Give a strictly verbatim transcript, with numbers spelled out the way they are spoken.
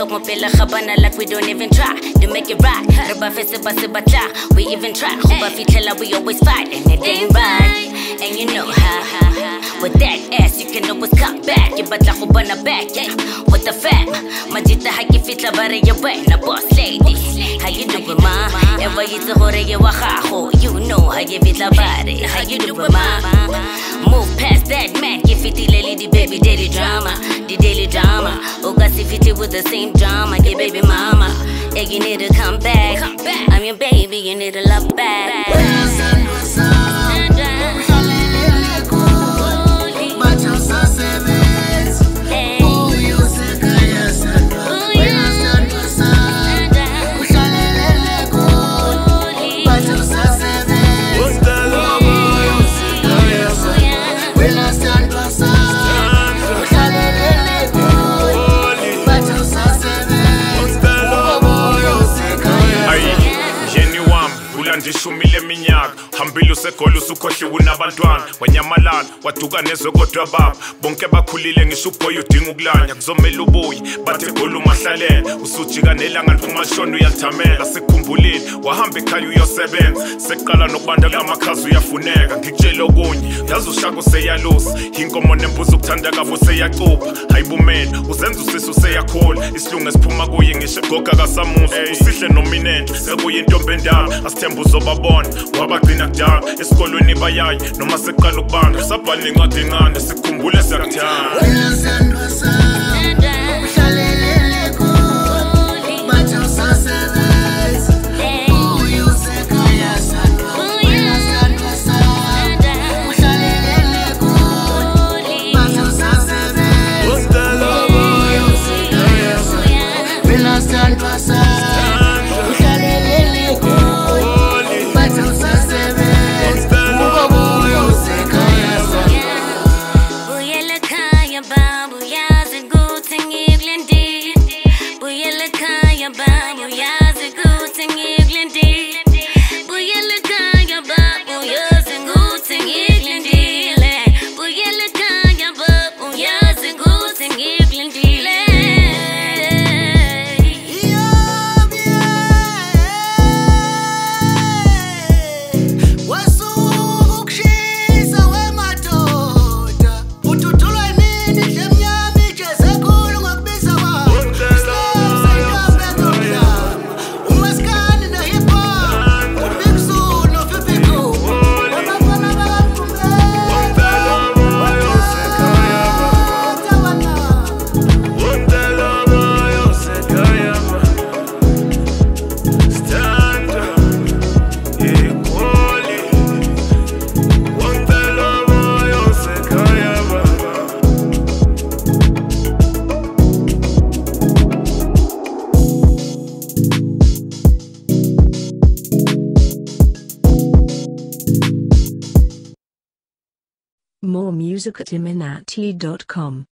talk more pela khabana like we don't even try to make it right. Reba fese base batla, we even try. Khuba fitlela, we always fight and it ain't right. And you know how, with that ass you can always come back. You batla khubana back, yeah. What the fact? Majita haki fitla bare ya way, na boss lady. How you doing, ma? Ever you to hore ya wahaho, you know how you fitla bare. How you doing, ma? Move past that man, give it the lady, baby, daily drama, the daily drama. Oh, got if it with the same drama, get baby mama. Yeah, you need to come back. I'm your baby, you need to love back. Ndishumile minyaka hambile usegola usukhohliwe unabantwana wanyamalala waduka nezokodwa baba bonke bakhulile ngisho ubhoy udinga ukulanya kuzomela ubuye bathe gola umahlalele usujika nelanga liphuma lishona uyalithamela sekukhumbulile wahamba ekhaya uyosebenza seqala nokubanda kamakhazi uyafuneka ngikutshela okunye yazi ushaka useyalusa inkomo nembuzi ukuthanda kabo seyacupha hayibumela uzenza usisi useyakhola isilungu esiphuma kuye ngisho goga kasamusa usihle nominenhle sekuye intombi endala asithemba uzobabona wabagcina kudala esikolweni bayayi noma seqala ukubanda sabhala incwadi encane sikhumbule siyakuthanda More music at iminati dot com.